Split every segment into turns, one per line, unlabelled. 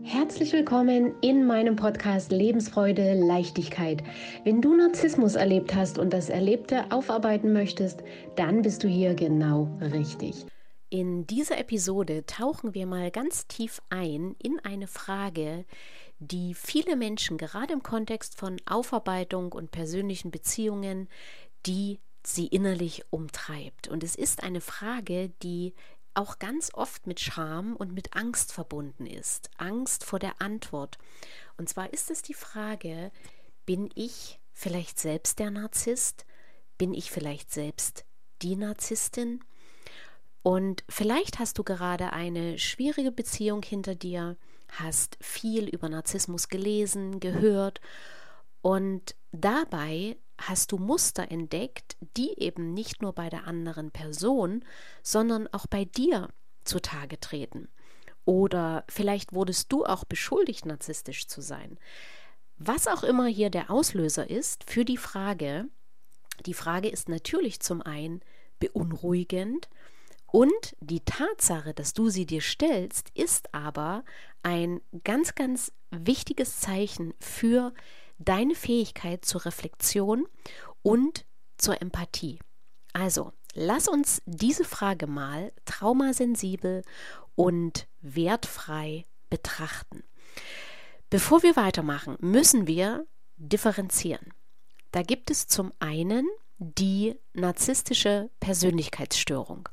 Herzlich willkommen in meinem Podcast Lebensfreude, Leichtigkeit. Wenn du Narzissmus erlebt hast und das Erlebte aufarbeiten möchtest, dann bist du hier genau richtig. In dieser Episode tauchen wir mal ganz tief ein in eine Frage, die viele Menschen gerade im Kontext von Aufarbeitung und persönlichen Beziehungen, die sie innerlich umtreibt. Und es ist eine Frage, die auch ganz oft mit Scham und mit Angst verbunden ist. Angst vor der Antwort. Und zwar ist es die Frage, bin ich vielleicht selbst der Narzisst? Bin ich vielleicht selbst die Narzisstin? Und vielleicht hast du gerade eine schwierige Beziehung hinter dir, hast viel über Narzissmus gelesen, gehört und dabei hast du Muster entdeckt, die eben nicht nur bei der anderen Person, sondern auch bei dir zutage treten. Oder vielleicht wurdest du auch beschuldigt, narzisstisch zu sein. Was auch immer hier der Auslöser ist für die Frage ist natürlich zum einen beunruhigend und die Tatsache, dass du sie dir stellst, ist aber ein ganz, ganz wichtiges Zeichen für deine Fähigkeit zur Reflexion und zur Empathie. Also, lass uns diese Frage mal traumasensibel und wertfrei betrachten. Bevor wir weitermachen, müssen wir differenzieren. Da gibt es zum einen die narzisstische Persönlichkeitsstörung.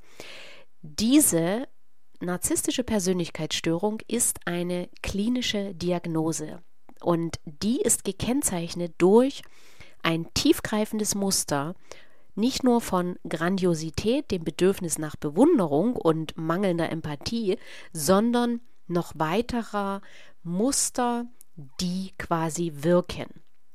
Diese narzisstische Persönlichkeitsstörung ist eine klinische Diagnose. Und die ist gekennzeichnet durch ein tiefgreifendes Muster, nicht nur von Grandiosität, dem Bedürfnis nach Bewunderung und mangelnder Empathie, sondern noch weiterer Muster, die quasi wirken.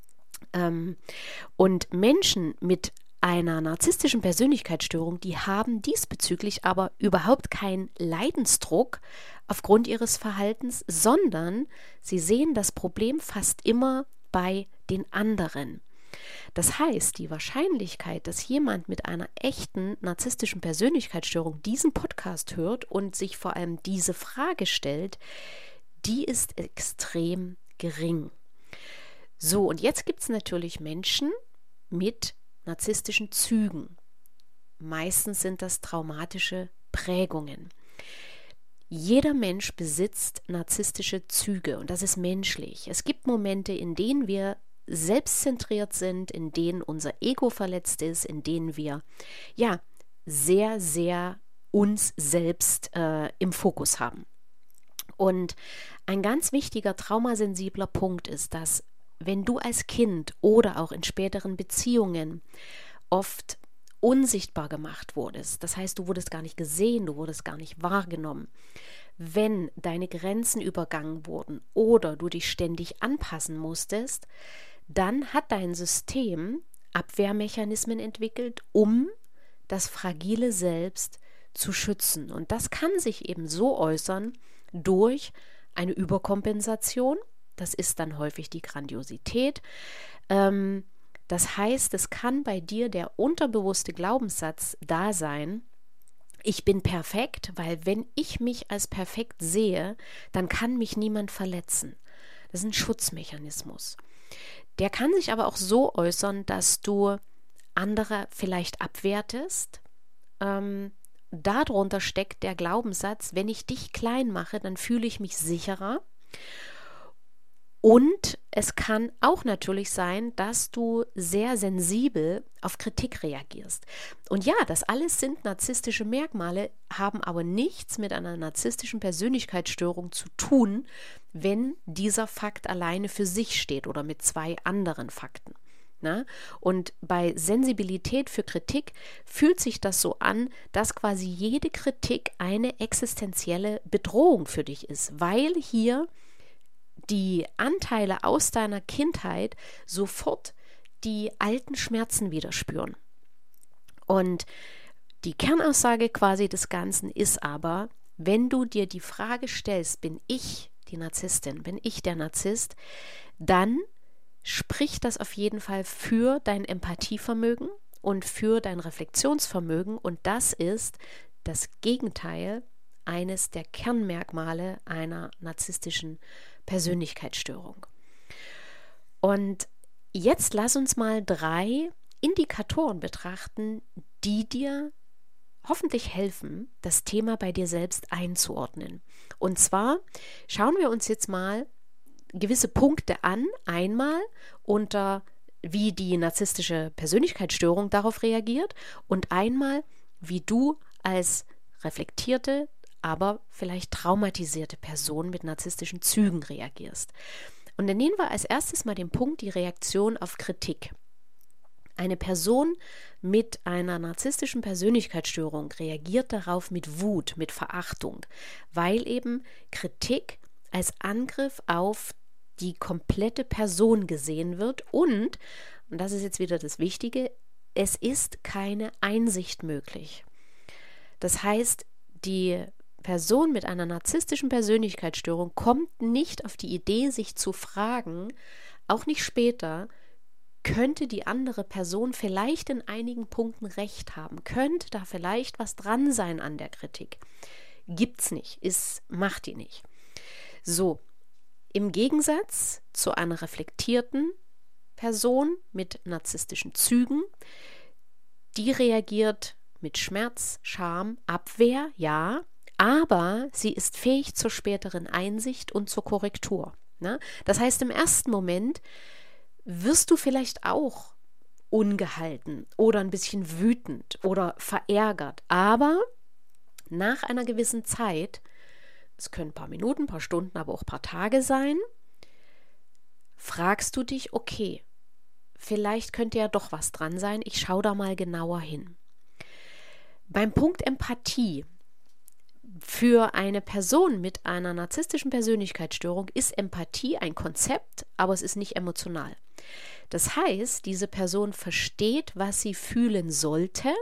Und Menschen mit einer narzisstischen Persönlichkeitsstörung, die haben diesbezüglich aber überhaupt keinen Leidensdruck aufgrund ihres Verhaltens, sondern sie sehen das Problem fast immer bei den anderen. Das heißt, die Wahrscheinlichkeit, dass jemand mit einer echten narzisstischen Persönlichkeitsstörung diesen Podcast hört und sich vor allem diese Frage stellt, die ist extrem gering. So, und jetzt gibt es natürlich Menschen mit narzisstischen Zügen. Meistens sind das traumatische Prägungen. Jeder Mensch besitzt narzisstische Züge und das ist menschlich. Es gibt Momente, in denen wir selbstzentriert sind, in denen unser Ego verletzt ist, in denen wir sehr, sehr uns selbst im Fokus haben. Und ein ganz wichtiger traumasensibler Punkt ist, dass wenn du als Kind oder auch in späteren Beziehungen oft unsichtbar gemacht wurdest, das heißt, du wurdest gar nicht gesehen, du wurdest gar nicht wahrgenommen, wenn deine Grenzen übergangen wurden oder du dich ständig anpassen musstest, dann hat dein System Abwehrmechanismen entwickelt, um das fragile Selbst zu schützen. Und das kann sich eben so äußern durch eine Überkompensation. Das ist dann häufig die Grandiosität. Das heißt, es kann bei dir der unterbewusste Glaubenssatz da sein, ich bin perfekt, weil wenn ich mich als perfekt sehe, dann kann mich niemand verletzen. Das ist ein Schutzmechanismus. Der kann sich aber auch so äußern, dass du andere vielleicht abwertest. Darunter steckt der Glaubenssatz, wenn ich dich klein mache, dann fühle ich mich sicherer. Und es kann auch natürlich sein, dass du sehr sensibel auf Kritik reagierst. Und ja, das alles sind narzisstische Merkmale, haben aber nichts mit einer narzisstischen Persönlichkeitsstörung zu tun, wenn dieser Fakt alleine für sich steht oder mit zwei anderen Fakten. Na? Und bei Sensibilität für Kritik fühlt sich das so an, dass quasi jede Kritik eine existenzielle Bedrohung für dich ist, weil hier die Anteile aus deiner Kindheit sofort die alten Schmerzen wieder spüren. Und die Kernaussage quasi des Ganzen ist aber, wenn du dir die Frage stellst, bin ich die Narzisstin, bin ich der Narzisst, dann spricht das auf jeden Fall für dein Empathievermögen und für dein Reflexionsvermögen und das ist das Gegenteil eines der Kernmerkmale einer narzisstischen Persönlichkeitsstörung. Und jetzt lass uns mal 3 Indikatoren betrachten, die dir hoffentlich helfen, das Thema bei dir selbst einzuordnen. Und zwar schauen wir uns jetzt mal gewisse Punkte an, einmal unter wie die narzisstische Persönlichkeitsstörung darauf reagiert und einmal, wie du als reflektierte, aber vielleicht traumatisierte Person mit narzisstischen Zügen reagierst. Und dann nehmen wir als erstes mal den Punkt, die Reaktion auf Kritik. Eine Person mit einer narzisstischen Persönlichkeitsstörung reagiert darauf mit Wut, mit Verachtung, weil eben Kritik als Angriff auf die komplette Person gesehen wird und das ist jetzt wieder das Wichtige, es ist keine Einsicht möglich. Das heißt, die Person mit einer narzisstischen Persönlichkeitsstörung kommt nicht auf die Idee, sich zu fragen, auch nicht später, könnte die andere Person vielleicht in einigen Punkten recht haben, könnte da vielleicht was dran sein an der Kritik. Gibt's nicht, macht die nicht. So, im Gegensatz zu einer reflektierten Person mit narzisstischen Zügen, die reagiert mit Schmerz, Scham, Abwehr, ja, aber sie ist fähig zur späteren Einsicht und zur Korrektur. Ne? Das heißt, im ersten Moment wirst du vielleicht auch ungehalten oder ein bisschen wütend oder verärgert, aber nach einer gewissen Zeit, es können ein paar Minuten, ein paar Stunden, aber auch ein paar Tage sein, fragst du dich, okay, vielleicht könnte ja doch was dran sein, ich schaue da mal genauer hin. Beim Punkt Empathie für eine Person mit einer narzisstischen Persönlichkeitsstörung ist Empathie ein Konzept, aber es ist nicht emotional. Das heißt, diese Person versteht, was sie fühlen sollte,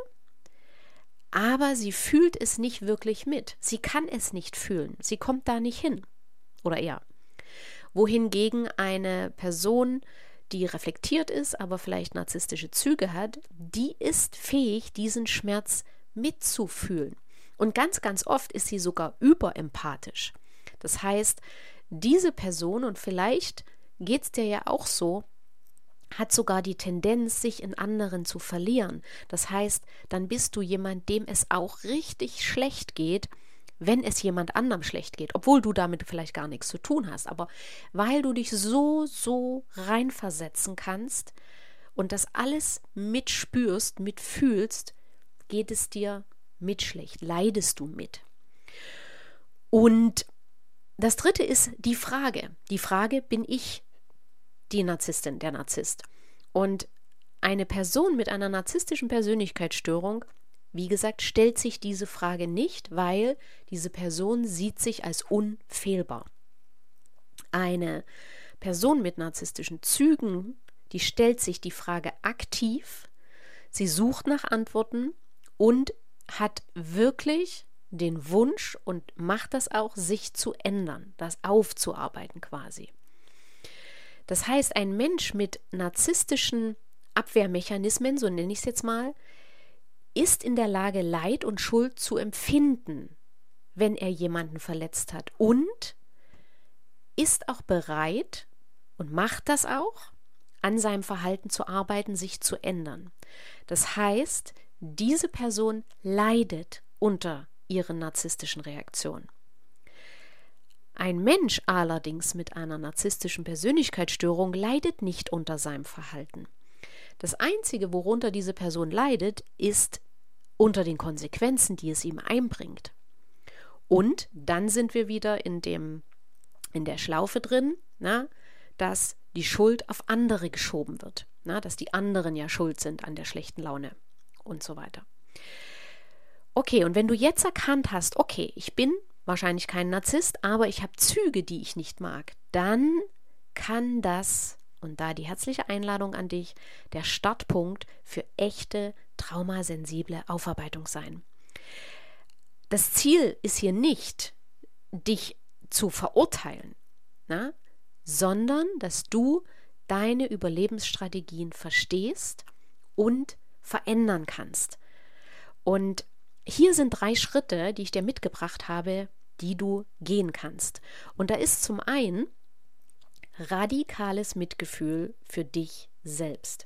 aber sie fühlt es nicht wirklich mit. Sie kann es nicht fühlen. Sie kommt da nicht hin. Oder eher. Wohingegen eine Person, die reflektiert ist, aber vielleicht narzisstische Züge hat, die ist fähig, diesen Schmerz mitzufühlen. Und ganz, ganz oft ist sie sogar überempathisch. Das heißt, diese Person, und vielleicht geht es dir ja auch so, hat sogar die Tendenz, sich in anderen zu verlieren. Das heißt, dann bist du jemand, dem es auch richtig schlecht geht, wenn es jemand anderem schlecht geht, obwohl du damit vielleicht gar nichts zu tun hast. Aber weil du dich so reinversetzen kannst und das alles mitspürst, mitfühlst, geht es dir mit schlecht, leidest du mit. Und das dritte ist die Frage. Die Frage, bin ich die Narzisstin, der Narzisst? Und eine Person mit einer narzisstischen Persönlichkeitsstörung, wie gesagt, stellt sich diese Frage nicht, weil diese Person sieht sich als unfehlbar. Eine Person mit narzisstischen Zügen, die stellt sich die Frage aktiv, sie sucht nach Antworten und hat wirklich den Wunsch und macht das auch, sich zu ändern, das aufzuarbeiten quasi. Das heißt, ein Mensch mit narzisstischen Abwehrmechanismen, so nenne ich es jetzt mal, ist in der Lage, Leid und Schuld zu empfinden, wenn er jemanden verletzt hat und ist auch bereit und macht das auch, an seinem Verhalten zu arbeiten, sich zu ändern. Das heißt, diese Person leidet unter ihren narzisstischen Reaktionen. Ein Mensch allerdings mit einer narzisstischen Persönlichkeitsstörung leidet nicht unter seinem Verhalten. Das Einzige, worunter diese Person leidet, ist unter den Konsequenzen, die es ihm einbringt. Und dann sind wir wieder in der Schlaufe drin, dass die Schuld auf andere geschoben wird, dass die anderen ja schuld sind an der schlechten Laune und so weiter. Okay, und wenn du jetzt erkannt hast, okay, ich bin wahrscheinlich kein Narzisst, aber ich habe Züge, die ich nicht mag, dann kann das, und da die herzliche Einladung an dich, der Startpunkt für echte traumasensible Aufarbeitung sein. Das Ziel ist hier nicht, dich zu verurteilen, sondern dass du deine Überlebensstrategien verstehst und verändern kannst. Und hier sind 3 Schritte, die ich dir mitgebracht habe, die du gehen kannst. Und da ist zum einen radikales Mitgefühl für dich selbst.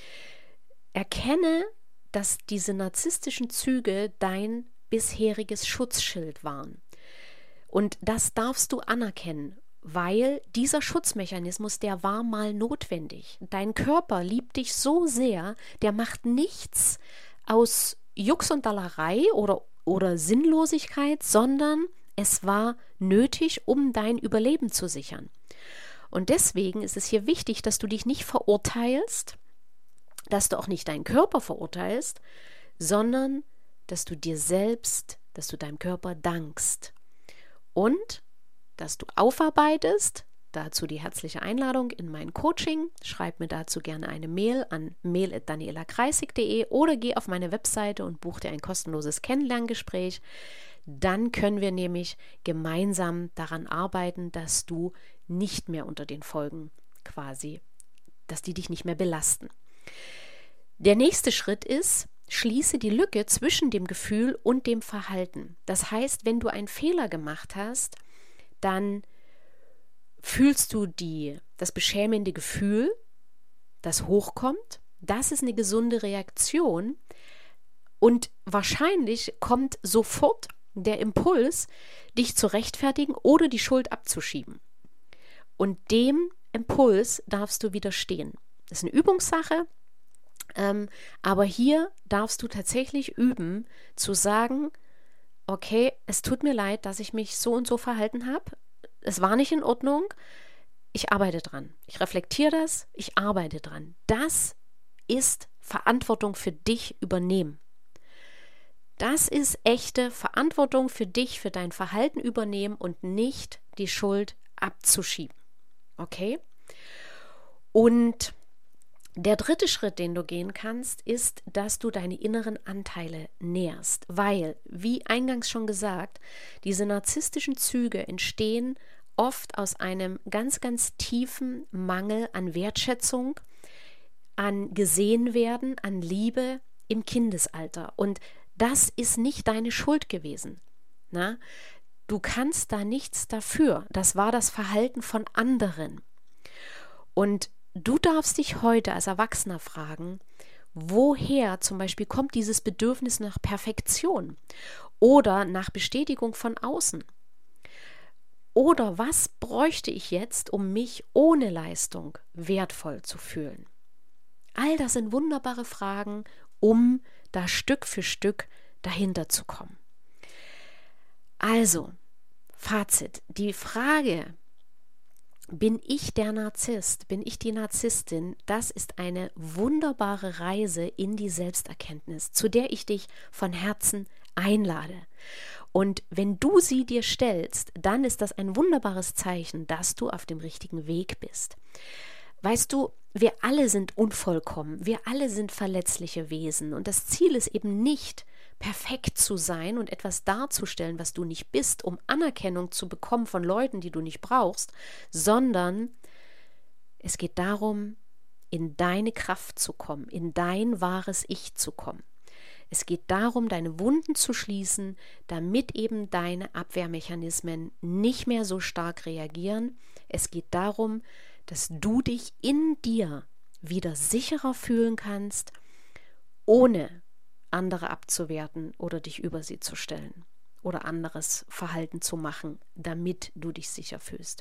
Erkenne, dass diese narzisstischen Züge dein bisheriges Schutzschild waren. Und das darfst du anerkennen, weil dieser Schutzmechanismus, der war mal notwendig. Dein Körper liebt dich so sehr, der macht nichts aus Jux und Dallerei oder Sinnlosigkeit, sondern es war nötig, um dein Überleben zu sichern. Und deswegen ist es hier wichtig, dass du dich nicht verurteilst, dass du auch nicht deinen Körper verurteilst, sondern dass du dir selbst, dass du deinem Körper dankst und dass du aufarbeitest. Dazu die herzliche Einladung in mein Coaching. Schreib mir dazu gerne eine Mail an mail@danielakreisig.de oder geh auf meine Webseite und buch dir ein kostenloses Kennenlerngespräch. Dann können wir nämlich gemeinsam daran arbeiten, dass du nicht mehr unter den Folgen quasi, dass die dich nicht mehr belasten. Der nächste Schritt ist, schließe die Lücke zwischen dem Gefühl und dem Verhalten. Das heißt, wenn du einen Fehler gemacht hast, dann fühlst du das beschämende Gefühl, das hochkommt. Das ist eine gesunde Reaktion und wahrscheinlich kommt sofort der Impuls, dich zu rechtfertigen oder die Schuld abzuschieben. Und dem Impuls darfst du widerstehen. Das ist eine Übungssache, aber hier darfst du tatsächlich üben, zu sagen, okay, es tut mir leid, dass ich mich so und so verhalten habe. Es war nicht in Ordnung. Ich arbeite dran. Ich reflektiere das. Ich arbeite dran. Das ist Verantwortung für dich übernehmen. Das ist echte Verantwortung für dich, für dein Verhalten übernehmen und nicht die Schuld abzuschieben. Okay? Und der dritte Schritt, den du gehen kannst, ist, dass du deine inneren Anteile nährst, weil, wie eingangs schon gesagt, diese narzisstischen Züge entstehen oft aus einem ganz, ganz tiefen Mangel an Wertschätzung, an Gesehenwerden, an Liebe im Kindesalter. Und das ist nicht deine Schuld gewesen. Na? Du kannst da nichts dafür. Das war das Verhalten von anderen. Und du darfst dich heute als Erwachsener fragen, woher zum Beispiel kommt dieses Bedürfnis nach Perfektion oder nach Bestätigung von außen? Oder was bräuchte ich jetzt, um mich ohne Leistung wertvoll zu fühlen? All das sind wunderbare Fragen, um da Stück für Stück dahinter zu kommen. Also, Fazit, die Frage, bin ich der Narzisst? Bin ich die Narzisstin? Das ist eine wunderbare Reise in die Selbsterkenntnis, zu der ich dich von Herzen einlade. Und wenn du sie dir stellst, dann ist das ein wunderbares Zeichen, dass du auf dem richtigen Weg bist. Weißt du, wir alle sind unvollkommen, wir alle sind verletzliche Wesen und das Ziel ist eben nicht, perfekt zu sein und etwas darzustellen, was du nicht bist, um Anerkennung zu bekommen von Leuten, die du nicht brauchst, sondern es geht darum, in deine Kraft zu kommen, in dein wahres Ich zu kommen. Es geht darum, deine Wunden zu schließen, damit eben deine Abwehrmechanismen nicht mehr so stark reagieren. Es geht darum, dass du dich in dir wieder sicherer fühlen kannst, ohne andere abzuwerten oder dich über sie zu stellen oder anderes Verhalten zu machen, damit du dich sicher fühlst.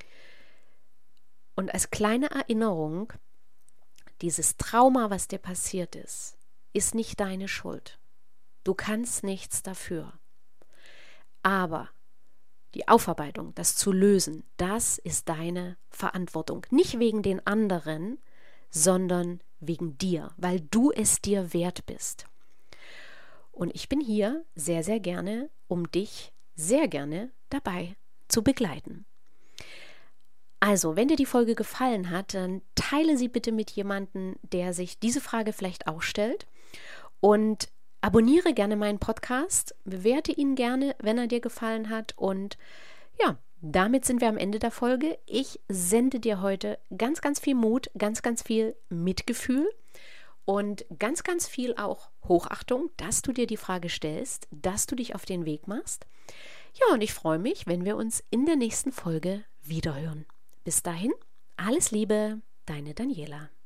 Und als kleine Erinnerung, dieses Trauma, was dir passiert ist nicht deine Schuld. Du kannst nichts dafür. Aber die Aufarbeitung, das zu lösen, das ist deine Verantwortung. Nicht wegen den anderen, sondern wegen dir, weil du es dir wert bist. Und ich bin hier sehr, sehr gerne, um dich sehr gerne dabei zu begleiten. Also, wenn dir die Folge gefallen hat, dann teile sie bitte mit jemandem, der sich diese Frage vielleicht auch stellt. Und abonniere gerne meinen Podcast, bewerte ihn gerne, wenn er dir gefallen hat. Und ja, damit sind wir am Ende der Folge. Ich sende dir heute ganz, ganz viel Mut, ganz, ganz viel Mitgefühl Und ganz, ganz viel auch Hochachtung, dass du dir die Frage stellst, dass du dich auf den Weg machst. Ja, und ich freue mich, wenn wir uns in der nächsten Folge wiederhören. Bis dahin, alles Liebe, deine Daniela.